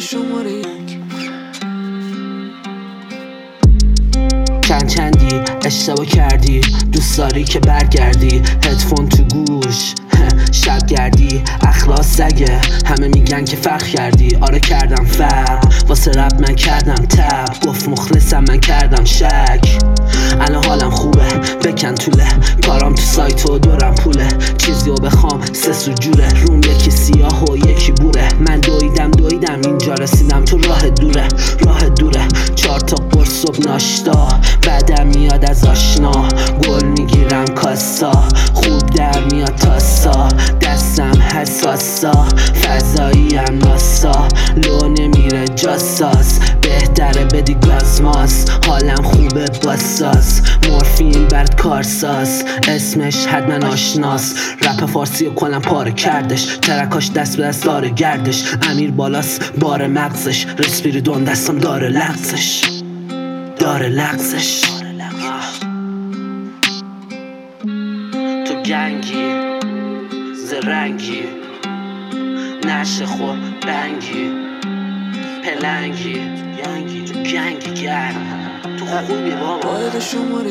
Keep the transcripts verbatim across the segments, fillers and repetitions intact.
شماره چند چندی اشتباه کردی، دوست داری که برگردی، هدفون تو گوش شب گردی، اخلاص سگه، همه میگن که فرق کردی. آره کردم فرق، واسه رب من کردم تب، گفت مخلصم من کردم شک. الان حالم خوبه، بکن طوله، کارام تو سایت و دورم پوله، چیزی رو بخوام سه سو جوره، روم یکی سیاه و یکی بوره. من دویدم دویدم اینجا رسیدم، تو راه دوره راه دوره. چهار تا قرص صبح ناشتا، بعدم میاد از آشنا، گل میگیرم کاسا، خوب در میاد تاسا، دستم حساسا، فضاییم ناسا، لو نمیره جاساس، بهتره بدی گازماس، حالم خوبه باساس، مورفین برد کارساز، اسمش حتما آشناس، رپ فارسی رو کنم پاره کردش، ترکاش دست به دست داره گردش، امیر بالاس بار مغزش، رسپیریدون دستم داره لغزش داره لغزش. تو گنگی زرنگی، نشه خور بنگی پلنگی، گنگی تو گنگی گرم، تو خوبی بابا. باید شماره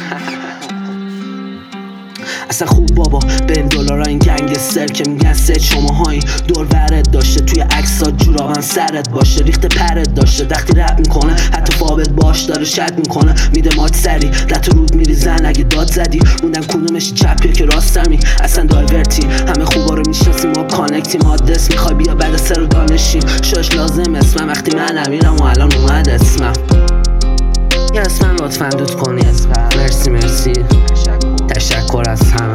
اصلا خوب بابا بریم دلارا این گنگستر که میگن سه شماهایی دور ورد داشته، توی عکسا جورابم سرت باشه، ریخت پرت داشته، وقتی رپ میکنه حتی فابت باش داره شد میکنه، میده مات سری رت رود میریزن اگه داد زدی، موندن کدومش چپیه که راستمی، اصلا دایورتی، همه خوبا رو میشناسیم ما کانکتیم، آدرس میخوای بیا بعد سر و دانشیم، شاش لازم اسمم وقتی من امیرم و الان اومد اسمم، یه اسمم لطفا دود کنی. مرسی مرسی تشکر از همه.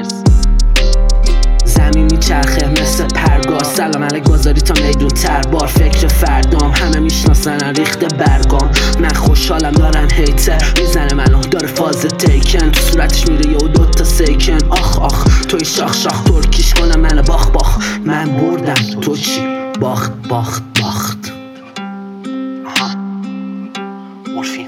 زمین میچرخه مثل پرگار، سلام علیک گذاری تا میدون تر بار، فکر فردام همه میشناسن ریخته برگام، من خوشحالم دارم هیتر میزنه منو داره فاز تیکن، تو صورتش میره یه و دوتا سیکن، آخ آخ توی شاخ شاخ ترکیش کنم منو باخ باخ، من بردم تو چی باخت باخت باخت. آها مورفین.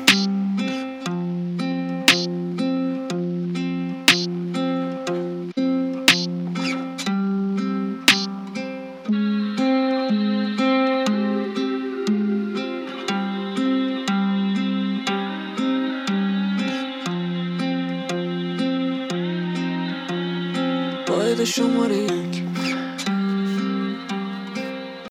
باید شماره